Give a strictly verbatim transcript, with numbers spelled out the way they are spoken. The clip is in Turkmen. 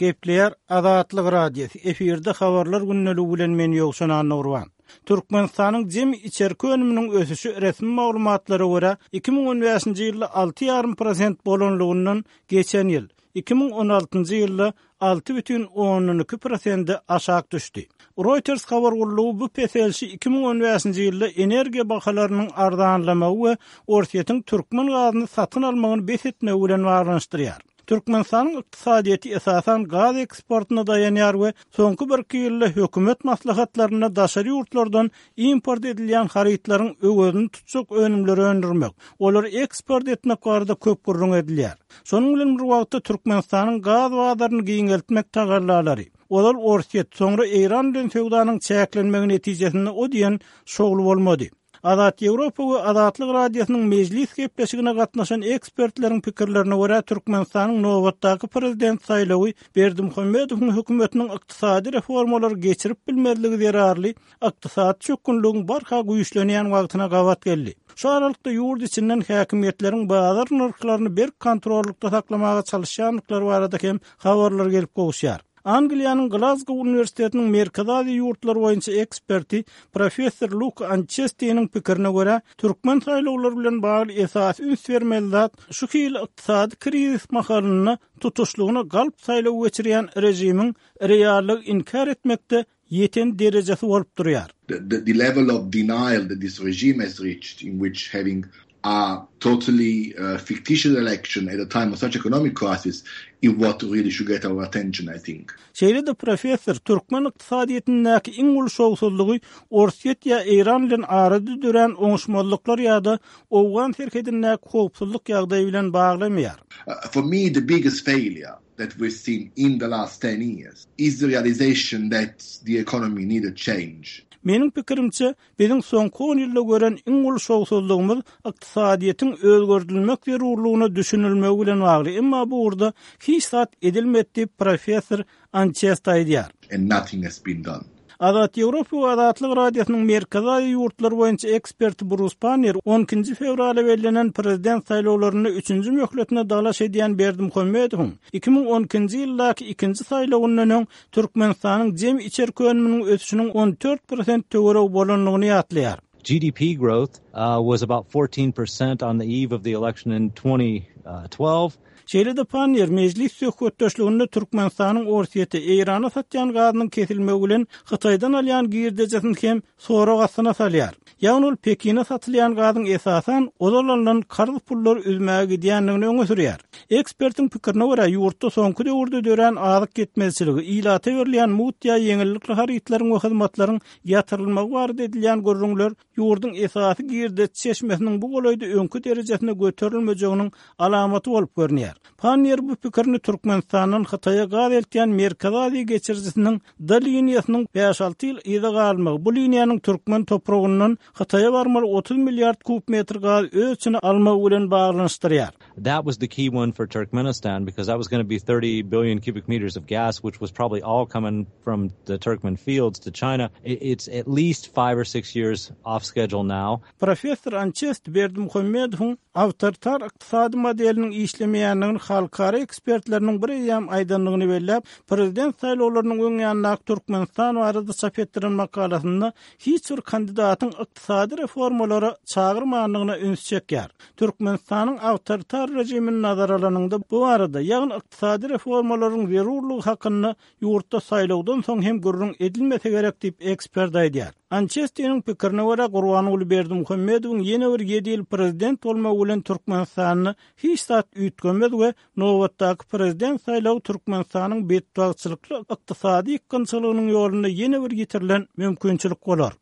Gepleyer Azatlyk radiosu efirde habarlar günneligi bilen men ýogşan Nurwan. Türkmenistanyň jemi içerki önüminiň ösüşi resmi maglumatlara görä iki ming on beşinji ýylda alty ýarrym prosent bolanlygyndan geçen ýyl iki ming on altynjy ýylda alty бүтүn on iki prosent aşağı düşdi. Reuters habar gurulugy bu peselşi iki ming on beşinji ýylda energiýa bahalarynyň ardanlamagy we ortaýatyň türkmen gazyny satyn almagyny besetmegi bilen baglanyşdyrýar. Türkmenistanyň ykdysadyety esasan gaz eksportyna dayanýar we soňky bir ýylda hökümet maslahatlaryna daşary ýurtlardan import edilýän harytlaryň öwedini tutjak önümleri öndürmek, olar eksport etmek barada köp gurrun edilýär. Şonuň bilen bir wagtda Türkmenistanyň gaz wagtlaryny giňeltmek tagarlalary, olar ortaýat soňra Eýran bilen söwdanyň çäklenmegi netijesinde o diýen şogul bolmady. Azat Ýewropa we Azatlyk radiosynyň mejlis gepleşigine gatnaşan ekspertleriň pikirlerine görä Türkmenistanyň nowatdaky prezident saýlawy Berdimuhammedowyň hökümetiniň ykdysady reformalary geçirip bilmezligi zerarly ykdysat çökünlüğüň barha güýçlenýän wagtyna gawat geldi. Şu aralykda ýurt içinden häkimetleriň bazar narhlaryny bir kontrollukda saklamaga çalışýanlyklary barada hem habarlar gelip gowşýar. Angliýanyň Glasgow Universitetiniň merkezädi ýurtlar boýunça eksperti professor Luke Anchestey'niň pikirine görä, türkmen saýlawlary bilen bagly esas üns bermeli zat şu hili ykdysady krizis mahalyny tutuşlugyny galp saýlaw geçirýän rejimiň reallygy inkar etmekde yeten derejesi bolup durýar. The, the, the level of denial that this regime has reached, in which having a totally uh, fictitious election at a time of such economic crisis is what really should get our attention, I think. Şeýle de professor Türkmen ykdysadyetindäki iň ulu şowsullygy Orsiýet ýa Eýran bilen arady dören oňuşmazlyklar ýa-da Owgan serkedindäki howpsuzlyk ýagdaýy bilen baglanmaýar. Uh, for me, the biggest failure that we've seen in the last ten years is the realization that the economy needed change. Mening pikirimçe, bizim soňky on ýylda gören iň ulu şowsullygymyz ykdysadyetiň özgörtülmek zerurlugyna düşünilmegi bilen bagly. Emma bu urda hiç zat edilmedi, professor Anchestey aýdýar. And nothing has been done. Azat Ýewropa we Azatlyk radiosynyň merkezädi ýurtlar boýunça eksperti Bruce Pannier on ikinji fevralda belirlenen prezident saýlawlaryny üçünji möhletine dalaş edýän Berdimuhammedowyň iki ming on ikinji ýyldaky ikinji saýlawyndan Türkmenistanyň jemi içerki önüminiň ösüşiniň on dört prosent töwereg bolanlygyny ýatlaýar. G D P growth uh, was about fourteen percent on the eve of the election in twenty twelve. Şeýle de Pannier mejlis söhbetdeşliginde Türkmenistanyň ortaýaty Eýrana satýan gazynyň kesilmegi bilen Hytaýdan alýan girdejesini hem sonra gasyna salýar. Ýagny ol Pekine satylýan gazyň esasan odalardan karly pullar üzmäge gidýänligini öňe sürýär. Ekspertiň pikirine görä ýurtda soňky döwürde dören azyk ketmezçiligi, ilata berilýän mut ýa ýeňillikli harytlaryň we hyzmatlaryň ýatyrylmagy barada edilýän görüňler ýurdyň esasy girdet çeşmesiniň bu golaýda öňkü derejesine göterilmejeginiň alamaty bolup görünýär. Pannier bu pikirini Türkmenistanyň Hytaýa gaz eltýän merkezädi geçirjisiniň da liniýasynyň beş alty ýyl ýa-da galmagy, bu liniýanyň türkmen topragyndan Hytaýa barmaly otuz milliard kub metr gaz öz içine almagy bilen baglanyşdyrýar. That was the key one for Turkmenistan, because that was going to be thirty billion cubic meters of gas, which was probably all coming from the Turkmen fields to China. It's at least five or six years off schedule now. Professor Anchest Berdimuhammedowyň awtoritar ykdysady modeliniň işlemeýänligini halkara ekspertleriniň bir ýam aýdanlygyny belläp, prezident saýlawlarynyň öňýände Türkmenistan barada çap etdiren makalasynda hiç bir kandidatyň ykdysady reformalary çağırmanlygyna üns çekýär. Türkmenistanyň awtoritar rejimini nazar alanynda bu arada ýagny ykdysady reformalaryň zerurlugy hakyny ýurtda saýlawdan soň hem gurrun edilmese gerek diýip ekspert aýdýar. Anchestey'niň pikirine görä Gurbanuly Berdimuhammedowyň ýene bir ýedi ýyl prezident bolmagy bilen Türkmenistanyny hiç zat üýtgenmez we nowatdaky prezident saýlawy Türkmenistanyň betbagçylykly ykdysady ýykgynçylygynyň ýolunda ýene bir ýitirilen mümkinçilik bolar.